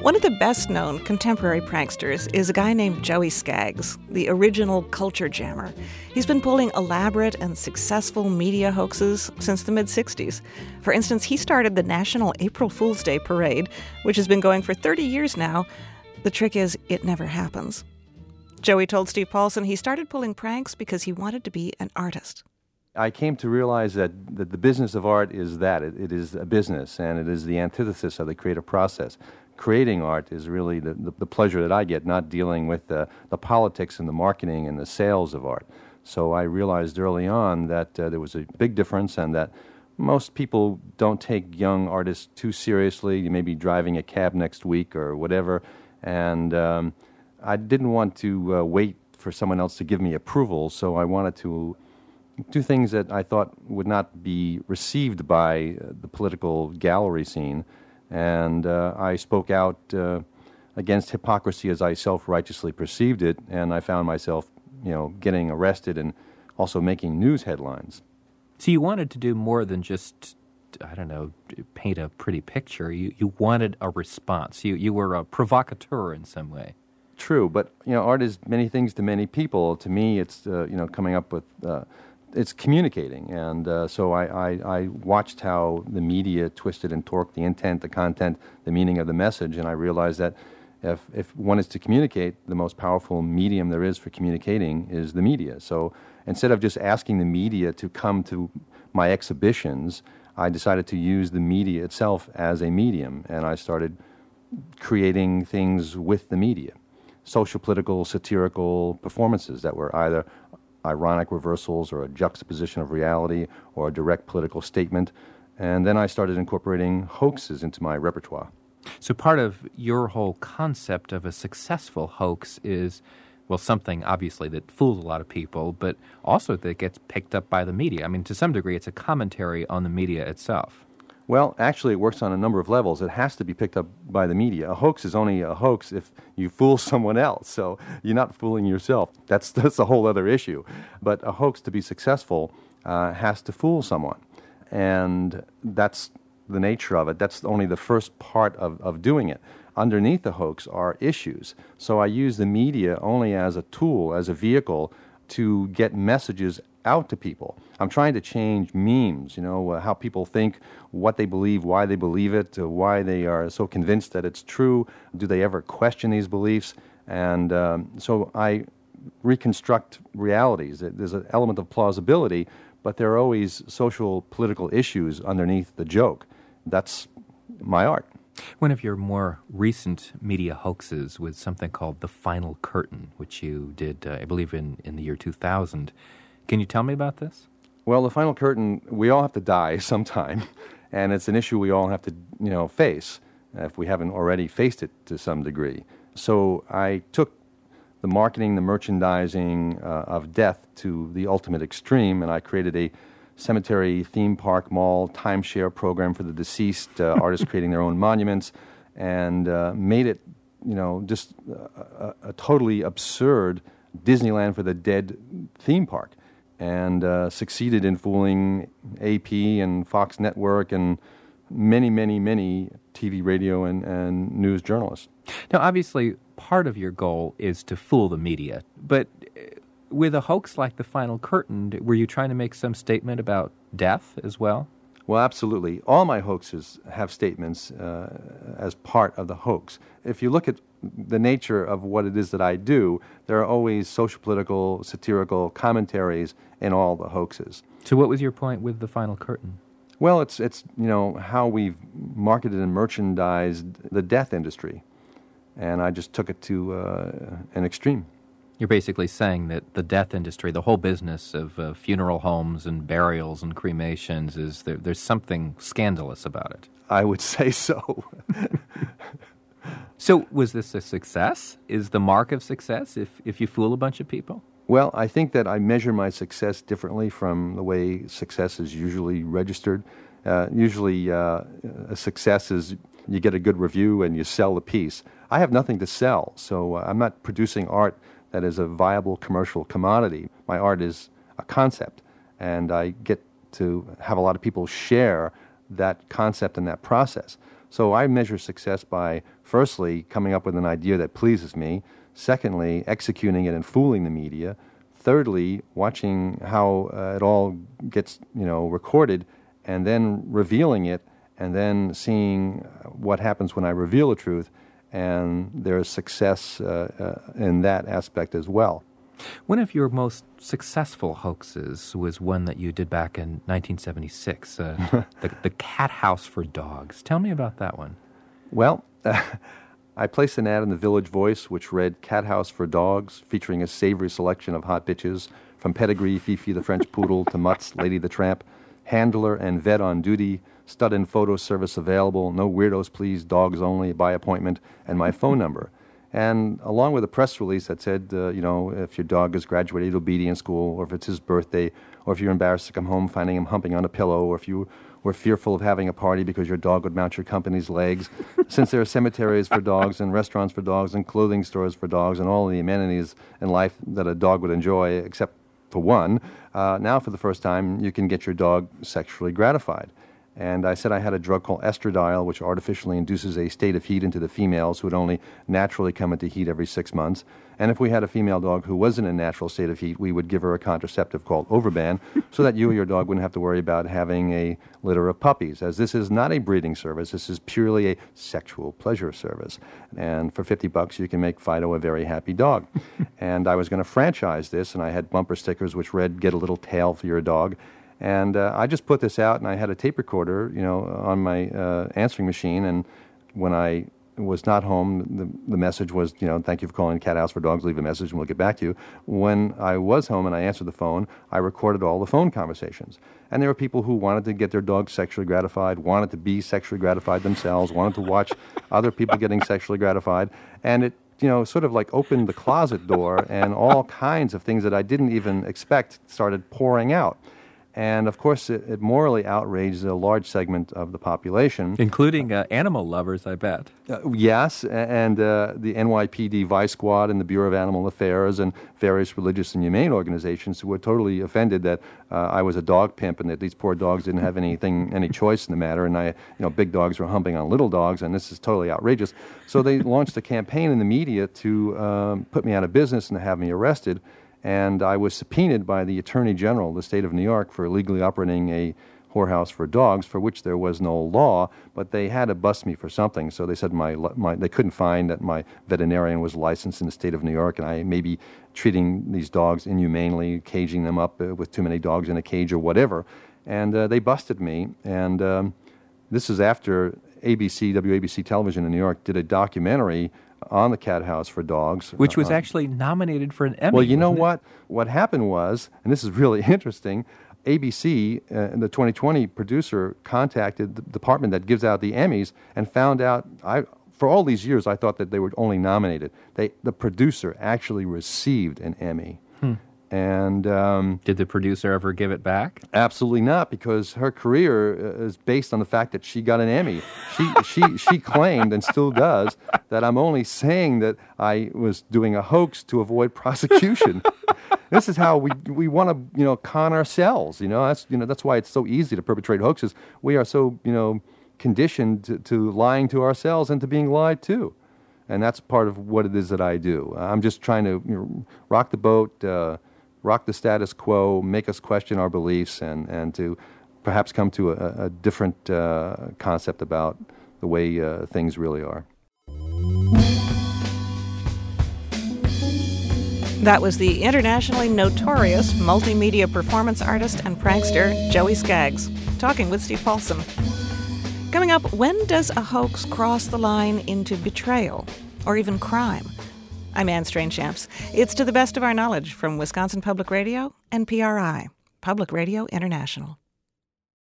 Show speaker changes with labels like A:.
A: One of the best-known contemporary pranksters is a guy named Joey Skaggs, the original culture jammer. He's been pulling elaborate and successful media hoaxes since the mid-'60s. For instance, he started the National April Fool's Day Parade, which has been going for 30 years now. The trick is, it never happens. Joey told Steve Paulson he started pulling pranks because he wanted to be an artist.
B: I came to realize that the business of art is that. It is a business, and it is the antithesis of the creative process. Creating art is really the pleasure that I get, not dealing with the politics and the marketing and the sales of art. So I realized early on that there was a big difference, and that most people don't take young artists too seriously. You may be driving a cab next week or whatever, and I didn't want to wait for someone else to give me approval, so I wanted to do things that I thought would not be received by the political gallery scene. And I spoke out against hypocrisy as I self-righteously perceived it, and I found myself, getting arrested and also making news headlines.
C: So you wanted to do more than just, paint a pretty picture. You wanted a response. You were a provocateur in some way.
B: True, but art is many things to many people. To me, it's coming up with. It's communicating, and so I watched how the media twisted and torqued the intent, the content, the meaning of the message, and I realized that if one is to communicate, the most powerful medium there is for communicating is the media. So instead of just asking the media to come to my exhibitions, I decided to use the media itself as a medium, and I started creating things with the media. Social, political, satirical performances that were either ironic reversals or a juxtaposition of reality or a direct political statement. And then I started incorporating hoaxes into my repertoire.
C: So part of your whole concept of a successful hoax is, something obviously that fools a lot of people, but also that gets picked up by the media. I mean, to some degree, it's a commentary on the media itself.
B: Well, actually, it works on a number of levels. It has to be picked up by the media. A hoax is only a hoax if you fool someone else, so you're not fooling yourself. That's a whole other issue. But a hoax, to be successful, has to fool someone, and that's the nature of it. That's only the first part of doing it. Underneath the hoax are issues. So I use the media only as a tool, as a vehicle, to get messages out to people. I'm trying to change memes, how people think, what they believe, why they believe it, why they are so convinced that it's true. Do they ever question these beliefs? And so I reconstruct realities. There's an element of plausibility, but there are always social, political issues underneath the joke. That's my art.
C: One of your more recent media hoaxes was something called The Final Curtain, which you did, I believe, in the year 2000. Can you tell me about this?
B: Well, the final curtain, we all have to die sometime, and it's an issue we all have to, face, if we haven't already faced it to some degree. So I took the marketing, the merchandising of death to the ultimate extreme, and I created a cemetery, theme park, mall, timeshare program for the deceased, artists creating their own monuments, and made it, just a totally absurd Disneyland for the dead theme park. And succeeded in fooling AP and Fox Network and many, many, many TV, radio, and news journalists.
C: Now, obviously, part of your goal is to fool the media, but with a hoax like The Final Curtain, were you trying to make some statement about death as well?
B: Well, absolutely. All my hoaxes have statements as part of the hoax. If you look at the nature of what it is that I do, there are always social, political, satirical commentaries in all the hoaxes.
C: So what was your point with The Final Curtain?
B: Well, it's how we've marketed and merchandised the death industry, and I just took it to an extreme.
C: You're basically saying that the death industry, the whole business of funeral homes and burials and cremations, there's something scandalous about it.
B: I would say so.
C: So was this a success? Is the mark of success if you fool a bunch of people?
B: Well, I think that I measure my success differently from the way success is usually registered. Usually a success is you get a good review and you sell the piece. I have nothing to sell, so I'm not producing art that is a viable commercial commodity. My art is a concept, and I get to have a lot of people share that concept and that process. So I measure success by, firstly, coming up with an idea that pleases me. Secondly, executing it and fooling the media. Thirdly, watching how it all gets, recorded, and then revealing it, and then seeing what happens when I reveal the truth. And there's success in that aspect as well.
C: One of your most successful hoaxes was one that you did back in 1976, the Cat House for Dogs. Tell me about that one.
B: Well, I placed an ad in the Village Voice which read Cat House for Dogs, featuring a savory selection of hot bitches, from Pedigree, Fifi the French Poodle, to Mutz, Lady the Tramp, handler and vet on duty, stud and photo service available, no weirdos please, dogs only, by appointment, and my phone number. And along with a press release that said, if your dog has graduated obedience school, or if it's his birthday, or if you're embarrassed to come home finding him humping on a pillow, or if you were fearful of having a party because your dog would mount your company's legs, since there are cemeteries for dogs and restaurants for dogs and clothing stores for dogs and all the amenities in life that a dog would enjoy, except for one, now for the first time you can get your dog sexually gratified. And I said I had a drug called estradiol, which artificially induces a state of heat into the females who would only naturally come into heat every 6 months. And if we had a female dog who was in a natural state of heat, we would give her a contraceptive called Overban, so that you or your dog wouldn't have to worry about having a litter of puppies, as this is not a breeding service. This is purely a sexual pleasure service. And for $50, you can make Fido a very happy dog. And I was going to franchise this, and I had bumper stickers which read, "Get a little tail for your dog." And I just put this out, and I had a tape recorder, on my answering machine. And when I was not home, the message was, "Thank you for calling Cat House for Dogs. Leave a message, and we'll get back to you." When I was home and I answered the phone, I recorded all the phone conversations. And there were people who wanted to get their dogs sexually gratified, wanted to be sexually gratified themselves, wanted to watch other people getting sexually gratified, and it sort of like opened the closet door, and all kinds of things that I didn't even expect started pouring out. And, of course, it morally outraged a large segment of the population.
C: Including animal lovers, I bet.
B: Yes, and the NYPD Vice Squad and the Bureau of Animal Affairs and various religious and humane organizations who were totally offended that I was a dog pimp and that these poor dogs didn't have any choice in the matter. And big dogs were humping on little dogs, and this is totally outrageous. So they launched a campaign in the media to put me out of business and to have me arrested. And I was subpoenaed by the Attorney General of the state of New York for illegally operating a whorehouse for dogs, for which there was no law, but they had to bust me for something. So they said they couldn't find that my veterinarian was licensed in the state of New York, and I may be treating these dogs inhumanely, caging them up with too many dogs in a cage or whatever. And they busted me. And this is after WABC Television in New York did a documentary on the Cat House for Dogs.
C: Which was actually nominated for an Emmy.
B: Well, you know what? What happened was, and this is really interesting, ABC, the 2020 producer, contacted the department that gives out the Emmys and found out, for all these years, I thought that they were only nominated. The producer actually received an Emmy. And
C: did the producer ever give it back?
B: Absolutely not, because her career is based on the fact that she got an Emmy. She claimed, and still does, that I'm only saying that I was doing a hoax to avoid prosecution. This is how we want to con ourselves. That's why it's so easy to perpetrate hoaxes. We are so conditioned to lying to ourselves and to being lied to, and that's part of what it is that I do. I'm just trying to rock the boat. Rock the status quo, make us question our beliefs, and to perhaps come to a different concept about the way things really are.
A: That was the internationally notorious multimedia performance artist and prankster Joey Skaggs, talking with Steve Paulson. Coming up, when does a hoax cross the line into betrayal or even crime? I'm Anne Strange-Champs. It's To the Best of Our Knowledge from Wisconsin Public Radio and PRI, Public Radio International.